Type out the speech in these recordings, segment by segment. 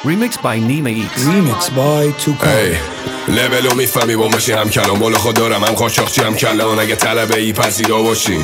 Remixed by Nima X. Remixed by Tupac. Hey. لولو میفهمی با ماشی هم کلام بالا خود دارم هم قاچاق جمع کلان اگه طلبه ای پذیرا باشی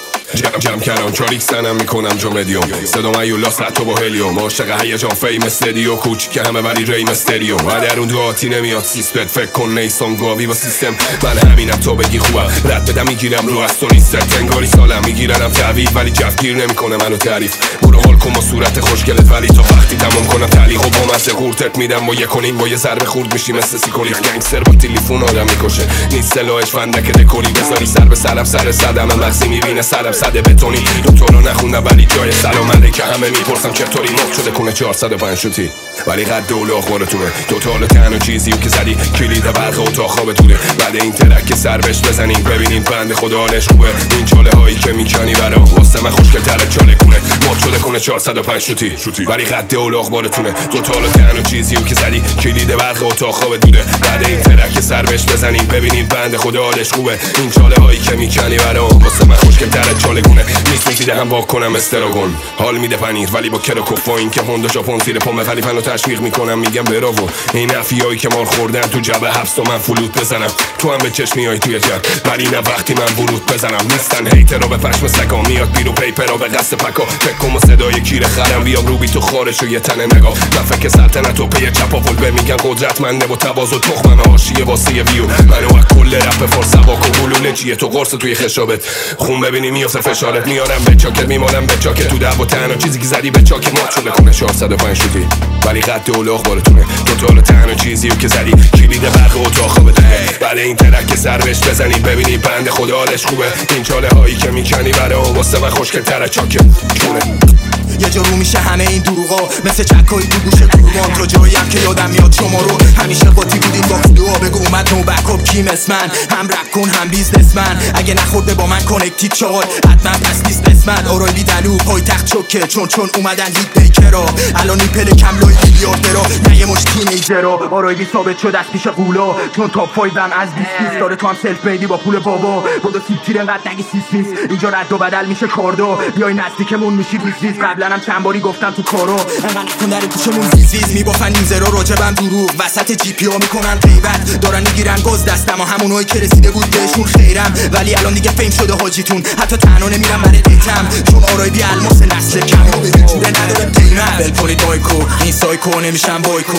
جمع کردم چاریک سنم میکنم جو مدیوم صدا میولاس حتی با هلیوم عاشق هیجان فیم استدیو کوچ که همه ولی ری مستریو و در اون دعاتی نمیاد سیسپت فکر کن نیستان گاوی با سیستم من همینم تو بگی خوبم رد بدم میگیرم رو از تو نیست انگاری سالم میگیرنم تعویض ولی جفگیر نمیکنه منو تعریف برو حال کن با صورت خوشگلت ولی تا وقتی تمام کنم تعلیق و با مزه قورتت میدم با یکنین با یه ضربه خورد میشی مثل سیکولی گنگستر با تلفن آدم میکشه نیست سلاحش فندک دکوری بذاری سر به سرم سر صدم مغزی میبینه سرم صد بتونی دکترا نخوندم ولی جای سلام علیکه همه میپرسم چطوری مخ شده کنه 405 شوتی ولی قد و لاخورتونه توتال تنها چیزیو که زدی کلید برق اتاق خوابتونه بعد این ترک که سر بهش بزنیم ببینیم بنده خدا حالش خوبه این چاله هایی که میکنی برام واسه من خوشگل تره چاله کنه مخ شده کنه 405 شوتی ولی قد و لاخورتونه توتال تنها چیزیو که زدی کلید برق اتاق خوابتونه بعد این ترک که سر بهش بزنیم ببینیم بنده خدا حالش خوبه این چاله هایی که میکنی برام واسه من خوشگل تره چاله کنه نیست میده هم واک کنم استراگون حال میده پنیر ولی با کراکوفا این که هوندا ژاپن زیر پام ولی فنو تشویق میکنم میگم براو این افیایی که مار خوردن تو جبه حبس و من فلوت بزنم تو هم به چشم میای توی جب ولی نه وقتی من ورود بزنم نیستن هیتر رو به پشم سگا میاد بیرو پیپر رو به قصد پکا فکر کن و صدای کیر خرم بیام روبی تو خارش و یه تنه نگاه من فکر سلطنت و پی چپاپول بمیگن قدرتمنده و تواضع تخمم حاشیه واسه ویو منو از کل رپ فارس واکو گلوله چیه تو قرص توی خشابت خون ببینی میافته فشارت میارم به چاکت میمالم به چاکت تو دعوا تنها چیزی که زدی به چاک مات شده کنه 405 شدی ولی قد و لاخورتونه توتال تنها چیزیو که زدی کلید برق اتاق خوابتونه بعد این ترک که سر بهش بزنی ببینی بنده خدا حالش خوبه این چاله هایی که میکنی برام واسه من خوشگل تره چاکه چونه یه جا رو میشه همه این دروغا مثل چکایی تو گوش قربان تو جاییم که یادم میاد شما رو همیشه قاطی بودیم با فلوها بگو اومد نو بکاپ کی مثل من هم رپ کن هم بیزنسمن اگه نخورده با من کانکتید چال حتما پس نیست قسمت آرایلی دلو پای تخت چکه چون اومدن هیت بیکرا الان این پل کم لای میلیاردرا نه یه مش تینیجرا آرایلی ثابت شد از پیش قولا چون تاپ 5 هم از 20 داره تو هم سلف میدی با پول بابا بودو سیب تیر انقدر نگی سیس اینجا رد و بدل میشه کاردا بیای نزدیکمون میشی بیز قبلا هم چند باری گفتم تو کارو انقدر نکن در گوشمون ویز میبافن این زرا راجبم دروغ وسط جی پی ها میکنن غیبت دارن میگیرن گاز دستم و همونایی که رسیده بود بهشون خیرم ولی الان دیگه فیم شده حاجیتون حتی تنها نمیرم برای دیتم چون آرای بی الماس نسل کم و به چوره نداره قیمت بلپونید مایکو این سایکو نمیشم بایکو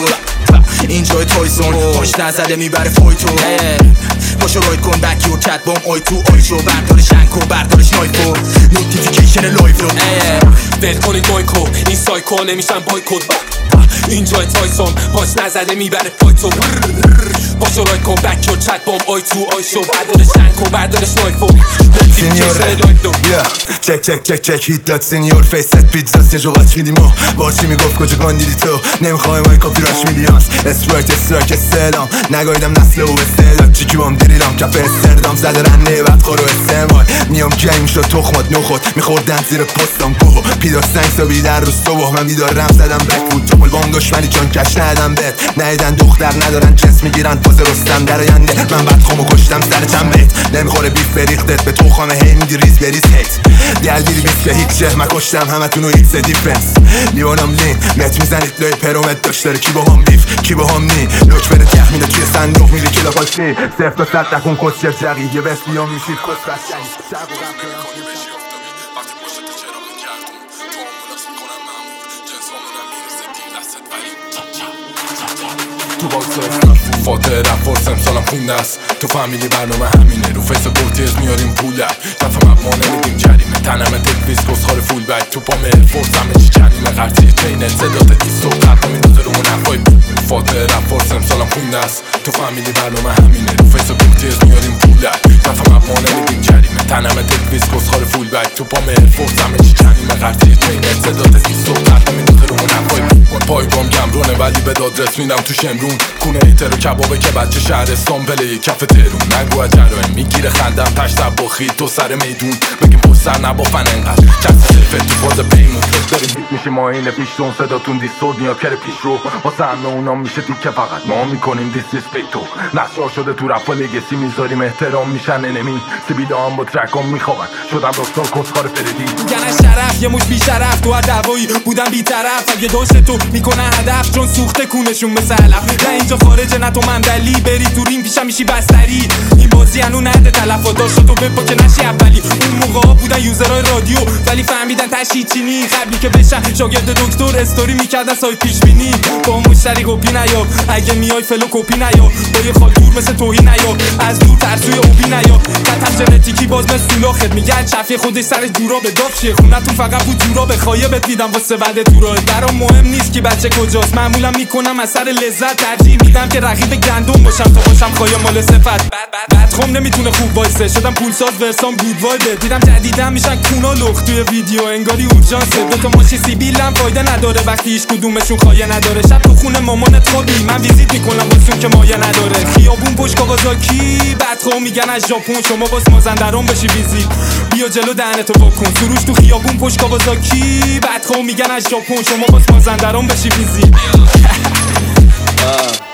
اینجای تایسون پاش نزده میبره فایتو پاشو راید کن بکی و کت بام آی تو آی شو بردار شنکو بردارش نایفو نوتیفیکیشن لایف رو ول کنید مایکو این سایکو نمیشن بایکوت اینجای تایسون پاش نزده میبره فایتو پاشو راید کن بکی و کت بام آی تو آی شو بردارش شنکو بردارش نایفو نوتیفیکیشن لایف رو چک هیت داد سینیور فیست پیتزاست یه جوغت میدیم و بارچی میگفت کجا گاندیدی تو نمیخوای مای کافی راش میلیانس استرایک استلام نگاهیدم نسل و استعداد چیکی بام دیریدم کف استردام زده رنده بعد خورو استعمال میام گیم شد تخمات نخود میخوردن زیر پستم گوه پیدا سنگ سابی در رو صبح من بیدارم زدم بک بود چپل بام دشمنی چون کش ندم بهت نیدن دختر ندارن جنس میگیرن پاز رستم در آینده من بعد خامو کشتم سر چند بیت نمیخوره بیف بریختت به تو خامه هی میدی ریز بریز هیت دلگیری بیت که هیچه من کشتم همتونو ایکس دیفنس لیوانم لین مت میزنید لای پرومت داشت داره کی با هم بیف کی با هم نی لوچ بره تخ میده توی صندوق میری کلا پاشی 0 تا 100 نکن کسچر جقی یه بس بیام میشید کس بشنی تو باکس فاتح رفت امسالم خونده است تو فهمیدی برنامه همینه رو فیس بورتیز میاریم پول دفعه ما نمیدیم جریمه تنمه تکویز کسخار فول بک تو پام ایرفورس همه چی چنیمه قرطی چینه صدات دیست و قطع میدازه رو منفای فاتح رفت امسالم خونده است تو فهمیدی برنامه همینه رو فیس بورتیز میاریم پول دفعه ما نمیدیم جریمه تنمه تکویز کسخار فول بک تو پام ایرفورس همه چی چنیمه قرطی چینه صدات دیست و قطع میدازه رو منفای پای بام کمرونه ولی به دادرس میرم تو شمرون کونه ایتر و کبابه که بچه شهرستان پله کف ترون نگو اجرائه گیر خندم تش بخی تو سر میدون بگیم پشت سر نبافن انقدر کسی صرفه تو فاز پیمون داریم بیت میشیم ما اینه پیشتون صداتون دیستود میاد کره پیش رو واسه همه اونا میشه دیگه فقط ما میکنیم دیسریسپکتو نشار شده تو رفا لگسی میذاریم احترام میشن انمی سیبیده هم با ترکام میخوابن شدم رفتار کسخار فردی گنه شرف یه مش بی شرف تو هر دعوایی بودم بی طرف اگه داشت تو میکنه هدف چون سوخته کونشون مثل علف نه اینجا خارجه نه تو مندلی بری تو ریم پیشم میشی بستری این بازی هنو نده تلفات داشت تو بپا که نشی اولی اون موقع بودن یوزرهای رادیو ولی فهمیدن تشی چینی قبلی که بشن شاگرد دکتر استوری میکردن سایت پیش بینی با مشتری کپی نیا اگه میای فلو کپی نیا با یه خال دور مثل توهی نیا از دور ترسوی اوبی نیا قطعا ژنتیکی باز مثل سولاخت میگن چفی خودش سر جورا به داغ شه خونتون فقط بود جورا به خایبت میدم واسه بعد تو راه برام مهم نیست که بچه کجاست معمولا میکنم از سر لذت ترجیح میدم که رقیب گندم باشم تا باشم خایه مال صفت بعد خم نمیتونه خوب وایسه شدم پولساز ورسام گود وایبه دیدم جدیدم میشن کونا لخت توی ویدیو انگاری اورژانسه دو تا ماشی سیبیلم فایده نداره وقتی هیچ کدومشون خایه نداره شب تو خونه مامانت خوابی من ویزیت میکنم واسون که مایه نداره خیابون پشت کاوازاکی بعد میگن از ژاپن شما باز مازندران بشی ویزیت بیا جلو دهنتو بکن سروش تو خیابون پشت کاوازاکی بعد میگن از ژاپن شما باز مازندران بشی ویزیت